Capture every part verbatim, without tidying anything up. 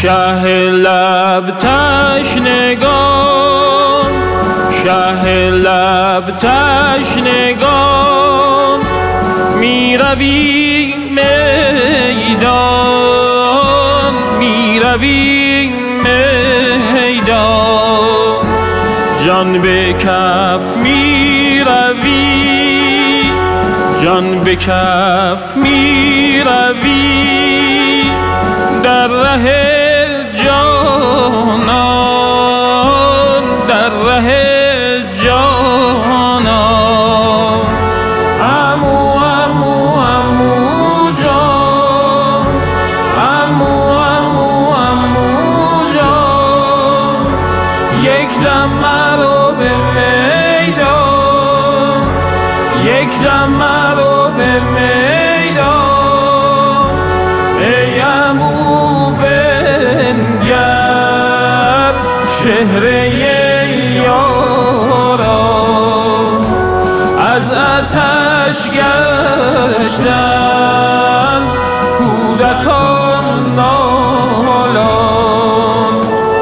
شه لب تشنگان، شه لب تشنگان، می روی میدان، می روی میدان، جان به کف می روی، جان به کف می روی، در ره جانان، در ره جانان. عمو عمو عمو جان، عمو عمو عمو جان، یک دم مرا به میدان، یک دم مرا به میدان. ای عمو بنگر چهره یاران، از آتش گشتن کودکان نالان.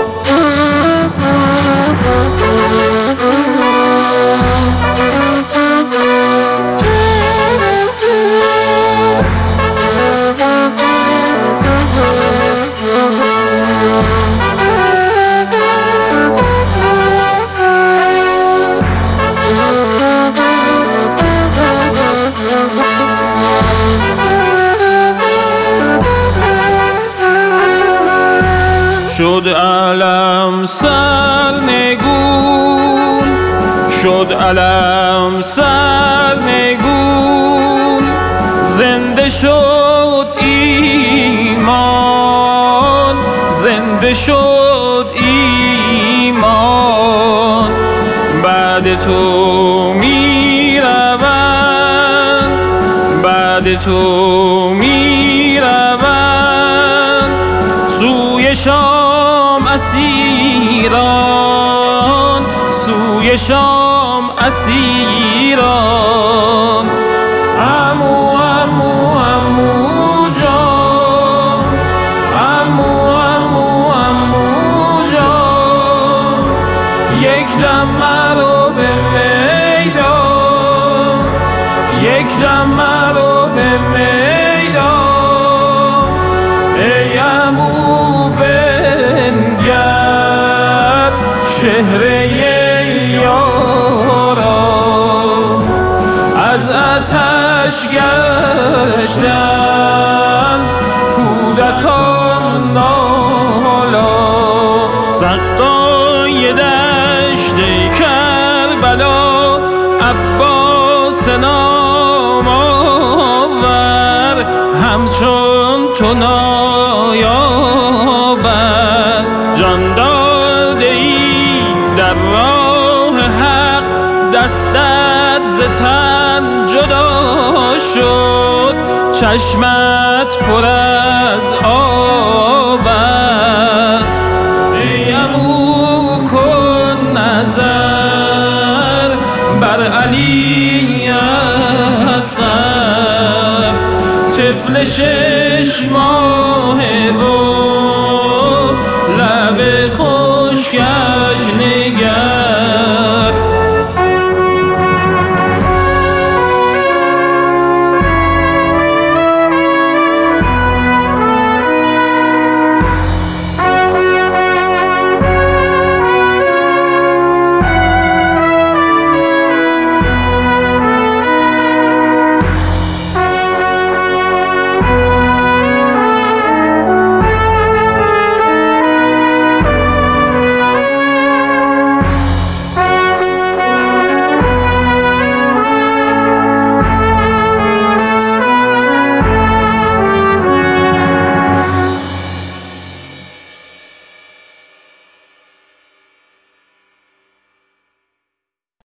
شد علم سرنگون، شد علم سرنگون، زنده شد ایمان، زنده شد ایمان. بعد تو می روند، بعد تو می روند سوی شام اسیران، سوی شام اسیران. عمو عمو عمو جان، عمو عمو عمو جان، یک دم مرا به میدان، یک دم مرا به میدان. ای عمو بنگر چهره یاران، از آتش گشتن کودکان نالان. سقای دشت کربلا عباس نام آور، همچون تو نایاب است. جان داده ای در راه حق، دستت ز تن جدا شد، چشمت پر از آب است. ای عمو کن نظر بر علی اصغر، طفل شش ماه بود